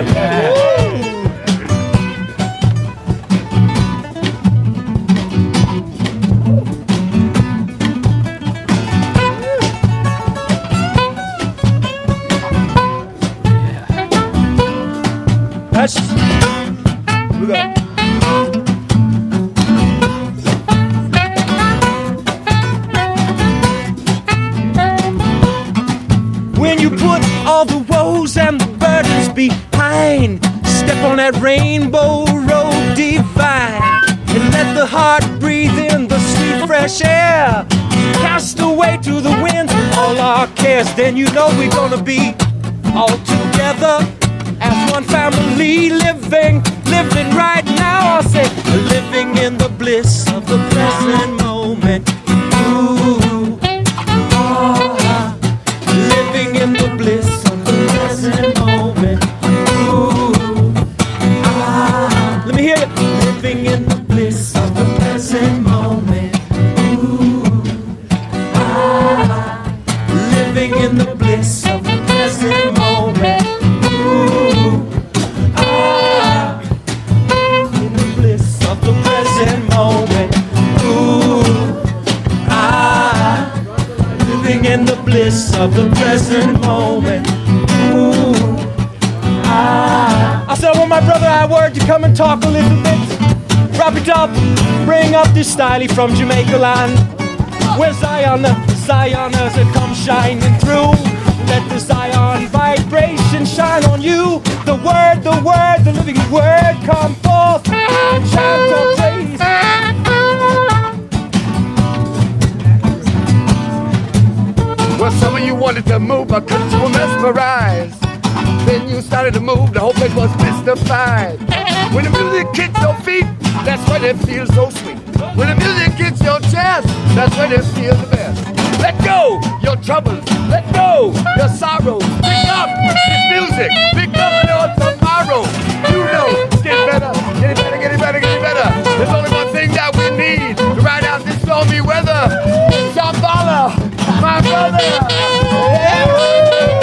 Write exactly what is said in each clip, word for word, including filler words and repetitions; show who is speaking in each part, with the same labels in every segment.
Speaker 1: That's we go. When you put all the woes and the burdens behind, step on that rainbow road divine, and let the heart breathe in the sweet fresh air. Cast away to the winds all our cares. Then you know we're gonna be all together as one family, living, living right now. I say, living in the bliss of the present moment. Ooh, ah, living in the bliss of the present moment. Ooh, ah, let me hear you. Living in the bliss of the present moment. Ooh, ah, living in the bliss of the present moment. In the bliss of the present moment. Ooh, ah. I said I want my brother Howard to come and talk a little bit. Wrap it up, bring up this style from Jamaica land, where Zion, Zioners have come shining through. Let the Zion vibration shine on you. The word, the word, the living word come forth. Chant of praise.
Speaker 2: Well, some of you wanted to move, but couldn't you were mesmerized. Then you started to move, the whole place was mystified. When the music hits your feet, that's when it feels so sweet. When the music hits your chest, that's when it feels the best. Let go your troubles, let go your sorrows. Pick up this music, pick up your tomorrow. You know, get better, get it better, get it better, get it better. There's only one thing that we need to ride out this stormy weather. Shambhala, my brother. Yeah.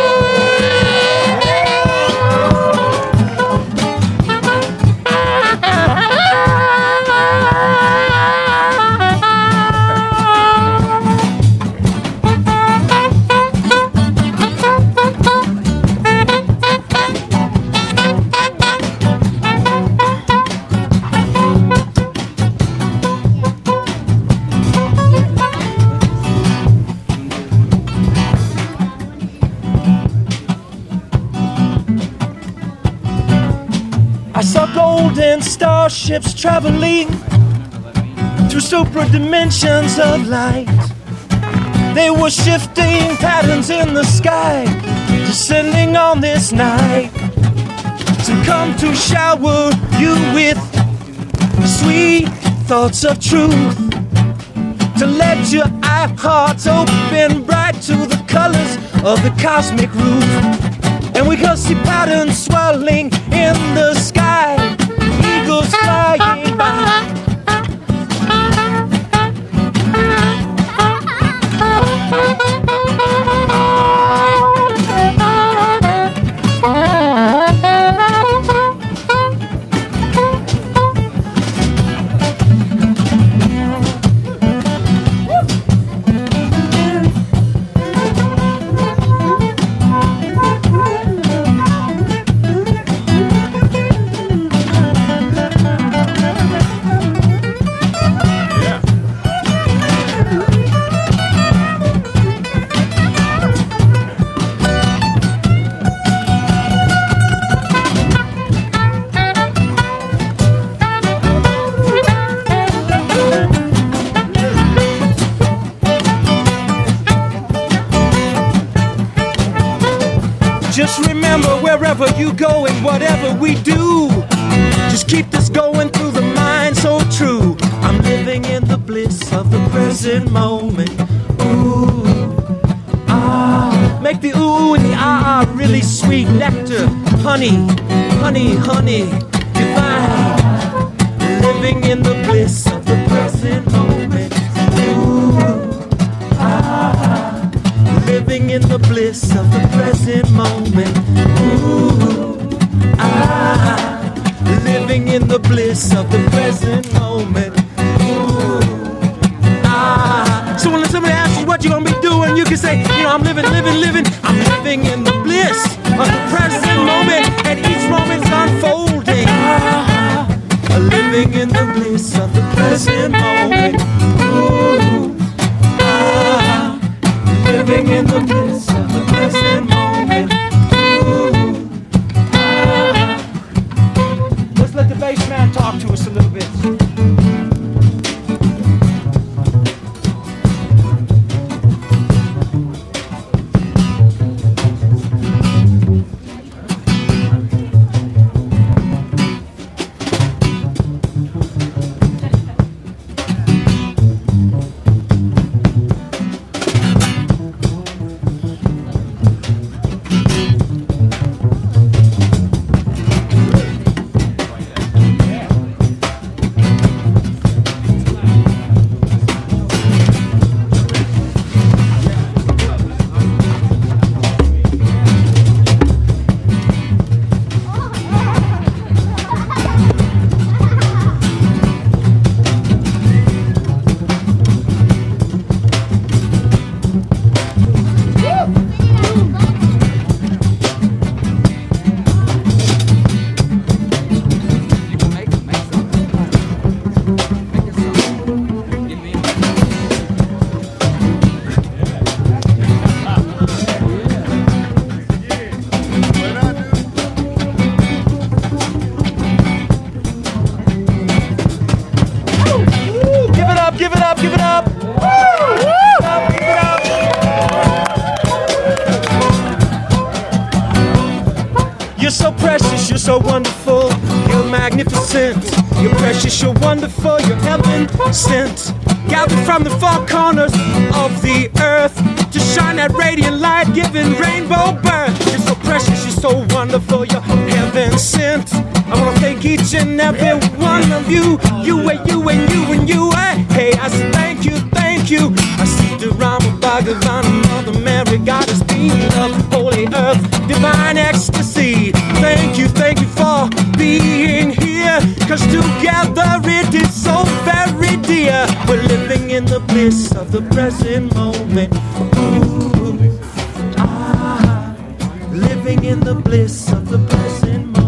Speaker 1: I saw golden starships traveling through super dimensions of light. They were shifting patterns in the sky, descending on this night to come to shower you with sweet thoughts of truth, to let your eye hearts open bright to the colors of the cosmic roof. And we could see patterns swirling in the sky, eagles flying by. Just remember, wherever you go and whatever we do, just keep this going through the mind so true. I'm living in the bliss of the present moment. Ooh, ah, make the ooh and the ah ah really sweet. Nectar, honey, honey, honey, divine. Living in the bliss of the present moment. Ooh, ah, living in the bliss of the present moment. Ooh, ah. present moment. Ooh. Ah. So when somebody asks you what you're gonna be doing, you can say, you know, I'm living, living, living. I'm living in the bliss of the present moment, and each moment's unfolding. Ah. Living in the bliss of the present moment. Ooh. Ah. Living in the bliss of the present moment. Ooh. Ah. Let's let the bass man talk to us a little bit. Give it up, give it up. Woo! Woo! Give it up. You're so precious, you're so wonderful, you're magnificent. You're precious, you're wonderful, you're heaven sent. Gathered from the four corners of the earth to shine that radiant light, giving rainbow birth. You're so precious, you're so wonderful, you're heaven sent. I wanna thank each and every one of you, you and you and you and you. Hey, I say thank you, thank you. I see the Rama Bhagavana, Mother Mary, Goddess, Queen of Holy Earth, divine ecstasy. Thank you, thank you for being here, cause together it is so very dear. We're living in the bliss of the present moment. Ooh, ah, living in the bliss of the present moment.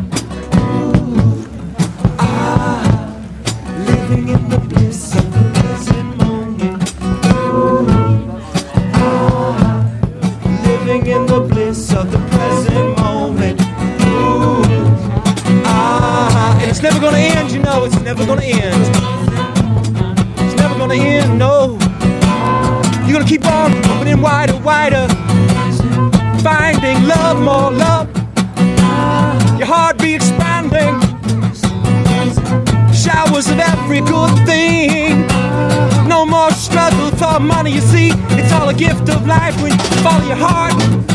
Speaker 1: Living in the bliss of the present moment. Ooh, ah, living in the bliss of the present moment. Ooh, ah, and it's never gonna end, you know, it's never gonna end. It's never gonna end, no. You're gonna keep on opening wider, wider, finding love, more love. Your heart be expanding. Showers of every good thing. No more struggle for money, you see. It's all a gift of life when you follow your heart.